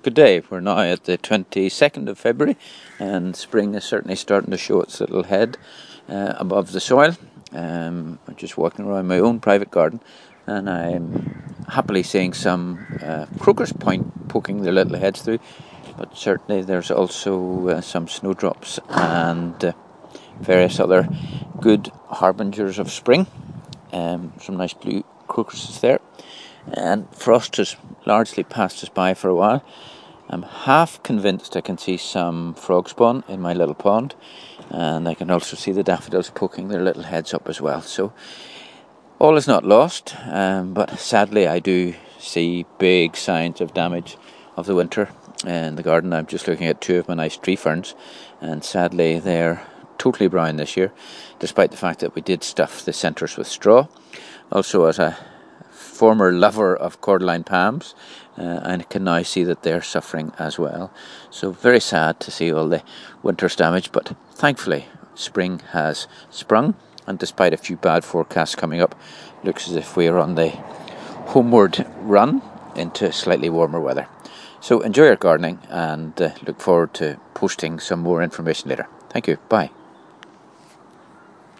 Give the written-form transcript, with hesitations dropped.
Good day. We're now at the 22nd of February and spring is certainly starting to show its little head above the soil. I'm just walking around my own private garden and I'm happily seeing some crocus poking their little heads through, but certainly there's also some snowdrops and various other good harbingers of spring. Some nice blue crocuses there, and frost has largely passed us by for a while. I'm half convinced I can see some frog spawn in my little pond, and I can also see the daffodils poking their little heads up as well. So all is not lost, but sadly I do see big signs of damage of the winter in the garden. I'm just looking at two of my nice tree ferns, and sadly they're totally brown this year, despite the fact that we did stuff the centres with straw. Also, as a former lover of cordyline palms, I can now see that they're suffering as well. So very sad to see all the winter's damage, but thankfully spring has sprung, and despite a few bad forecasts coming up, looks as if we are on the homeward run into slightly warmer weather. So enjoy your gardening, and look forward to posting some more information later. Thank you. Bye.